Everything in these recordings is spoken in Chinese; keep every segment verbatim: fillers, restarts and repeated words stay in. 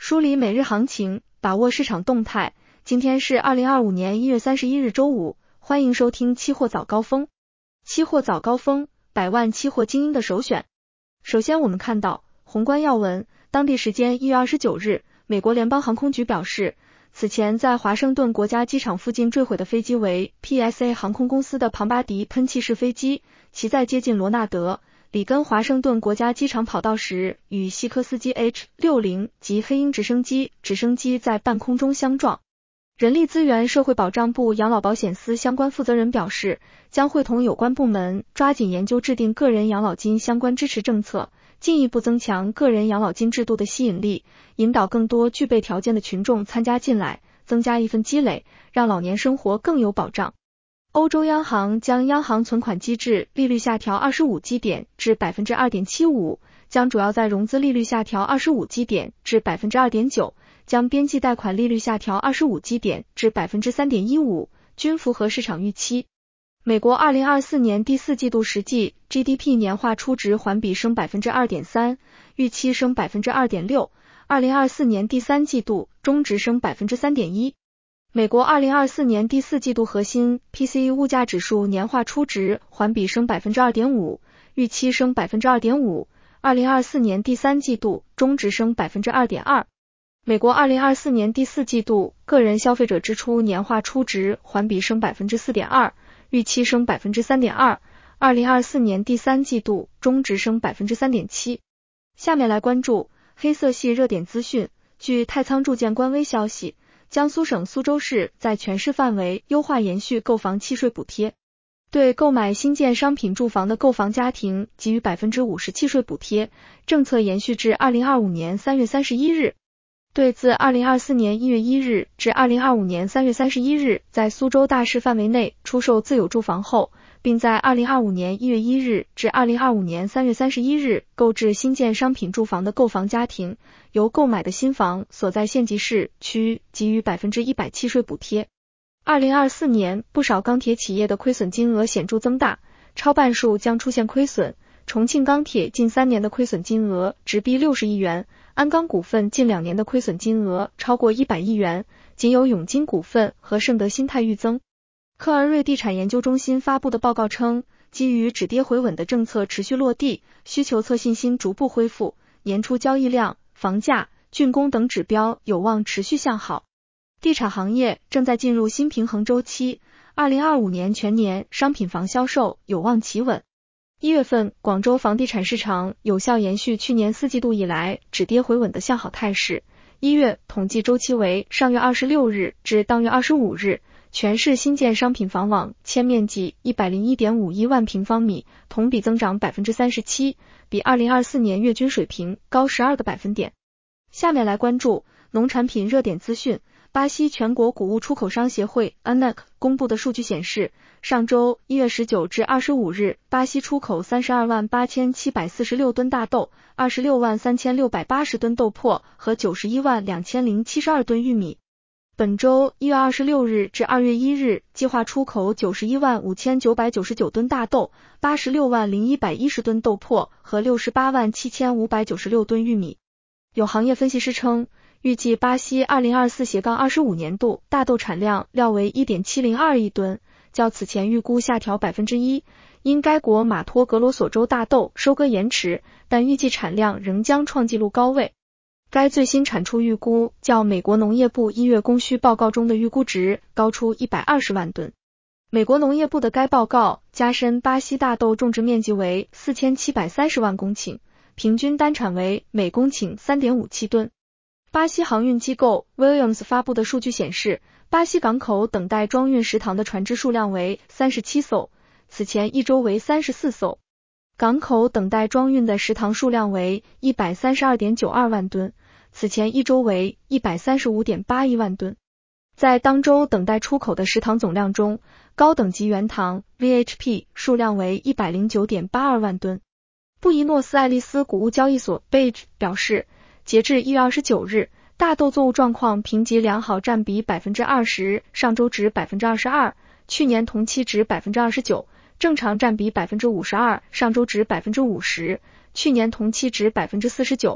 梳理每日行情，把握市场动态。今天是二零二五年一月三十一日周五，欢迎收听期货早高峰。期货早高峰，百万期货精英的首选。首先我们看到宏观要闻，当地时间一月二十九日，美国联邦航空局表示，此前在华盛顿国家机场附近坠毁的飞机为 P S A 航空公司的庞巴迪喷气式飞机，其在接近罗纳德里根华盛顿国家机场跑道时，与西科斯基 H 六十 及黑鹰直升机直升机在半空中相撞。人力资源社会保障部养老保险司相关负责人表示，将会同有关部门抓紧研究制定个人养老金相关支持政策，进一步增强个人养老金制度的吸引力，引导更多具备条件的群众参加进来，增加一份积累，让老年生活更有保障。欧洲央行将央行存款机制利率下调二十五基点至 百分之二点七五， 将主要在融资利率下调二十五基点至 百分之二点九， 将边际贷款利率下调二十五基点至 百分之三点一五， 均符合市场预期。美国二零二四年第四季度实际 G D P 年化初值环比升 百分之二点三， 预期升 百分之二点六， 二零二四年第三季度中值升 百分之三点一。美国二零二四年第四季度核心 P C E 物价指数年化初值环比升 百分之二点五， 预期升 百分之二点五， 二零二四年第三季度中值升 百分之二点二。美国二零二四年第四季度个人消费者支出年化初值环比升 百分之四点二， 预期升 百分之三点二， 二零二四年第三季度中值升 百分之三点七。下面来关注黑色系热点资讯。据太仓铸建官微消息，江苏省苏州市在全市范围优化延续购房契税补贴，对购买新建商品住房的购房家庭给予 百分之五十 契税补贴，政策延续至二零二五年三月三十一日。对自二零二四年一月一日至二零二五年三月三十一日在苏州大市范围内出售自有住房后，并在二零二五年一月一日至二零二五年三月三十一日购置新建商品住房的购房家庭，由购买的新房所在县级市区给予 百分之百 契税补贴。二零二四年不少钢铁企业的亏损金额显著增大，超半数将出现亏损。重庆钢铁近三年的亏损金额直逼六十亿元，鞍钢股份近两年的亏损金额超过一百亿元，仅有永金股份和盛德新泰预增。科尔瑞地产研究中心发布的报告称，基于止跌回稳的政策持续落地，需求侧信心逐步恢复，年初交易量、房价、竣工等指标有望持续向好。地产行业正在进入新平衡周期，二零二五年全年商品房销售有望企稳。一月份，广州房地产市场有效延续去年四季度以来止跌回稳的向好态势。一月统计周期为上月二十六日至当月二十五日，全市新建商品房网签面积 一百零一点五一万平方米，同比增长 百分之三十七， 比二零二四年月均水平高十二个百分点。下面来关注农产品热点资讯。巴西全国谷物出口商协会 A N A C 公布的数据显示，上周一月十九至二十五日，巴西出口三十二万八千七百四十六吨大豆，二十六万三千六百八十吨豆粕和九十一万两千零七十二吨玉米。本周一月二十六日至二月一日，计划出口九十一万五千九百九十九吨大豆，八十六万零一百一十吨豆粕和六十八万七千五百九十六吨玉米。有行业分析师称，预计巴西二零二四二十五年度大豆产量料为 一点七零二亿吨，较此前预估下调 百分之一， 因该国马托格罗索州大豆收割延迟，但预计产量仍将创纪录高位。该最新产出预估较美国农业部一月供需报告中的预估值高出一百二十万吨。美国农业部的该报告加深巴西大豆种植面积为四千七百三十万公顷，平均单产为每公顷 三点五七吨。巴西航运机构 Williams 发布的数据显示，巴西港口等待装运食糖的船只数量为三十七艘，此前一周为三十四艘。港口等待装运的食糖数量为 一百三十二点九二万吨，此前一周为 一百三十五点八一万吨。在当周等待出口的食糖总量中，高等级原糖 V H P 数量为 一百零九点八二万吨。布宜诺斯艾利斯谷物交易所 B E J 表示，截至一月二十九日，大豆作物状况评级良好占比 百分之二十， 上周值 百分之二十二， 去年同期值 百分之二十九， 正常占比 百分之五十二， 上周值 百分之五十， 去年同期值 百分之四十九，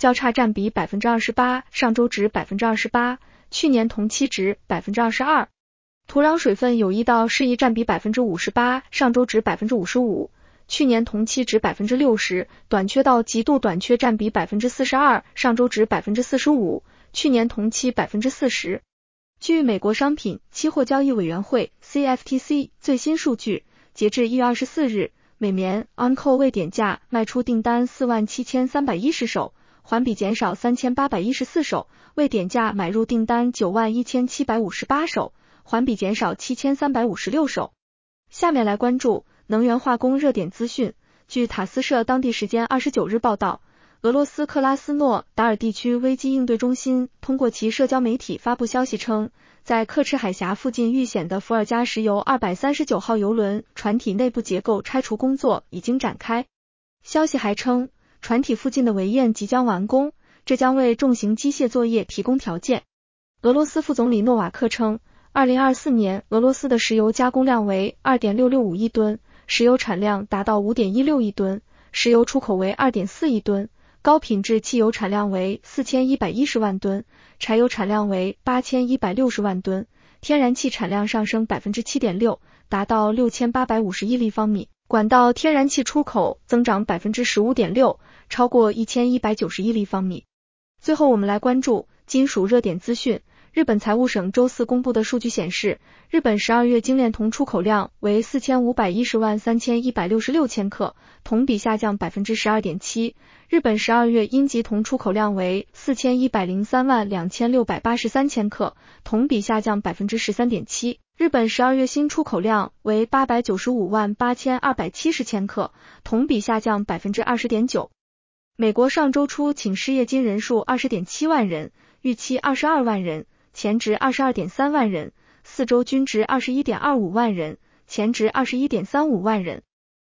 交叉占比 百分之二十八， 上周值 百分之二十八， 去年同期值 百分之二十二。土壤水分有益到适宜占比 百分之五十八， 上周值 百分之五十五， 去年同期值 百分之六十， 短缺到极度短缺占比 百分之四十二， 上周值 百分之四十五， 去年同期 百分之四十。据美国商品期货交易委员会 C F T C 最新数据，截至一月二十四日，美棉 on-call 未点价卖出订单四万七千三百一十手，环比减少三千八百一十四手，未点价买入订单九万一千七百五十八手，环比减少七千三百五十六手。下面来关注能源化工热点资讯。据塔斯社当地时间二十九日报道，俄罗斯克拉斯诺达尔地区危机应对中心通过其社交媒体发布消息称，在刻赤海峡附近遇险的伏尔加石油二百三十九号油轮船体内部结构拆除工作已经展开。消息还称，船体附近的围堰即将完工，这将为重型机械作业提供条件。俄罗斯副总理诺瓦克称，二零二四年俄罗斯的石油加工量为 二点六六五亿吨，石油产量达到 五点一六亿吨，石油出口为 二点四亿吨，高品质汽油产量为四千一百一十万吨，柴油产量为八千一百六十万吨，天然气产量上升 百分之七点六， 达到六千八百五十亿立方米，管道天然气出口增长 百分之十五点六， 超过一千一百九十亿立方米。最后我们来关注金属热点资讯。日本财务省周四公布的数据显示，日本十二月精炼铜出口量为四千五百一十万三千一百六十六千克，同比下降 百分之十二点七。日本十二月阴极铜出口量为四千一百零三万两千六百八十三千克，同比下降 百分之十三点七。日本十二月锌出口量为八百九十五万八千二百七十千克，同比下降 百分之二十点九。美国上周初请失业金人数 二十点七万人，预期二十二万人，前值 二十二点三万人，四周均值 二十一点二五万人，前值 二十一点三五万人。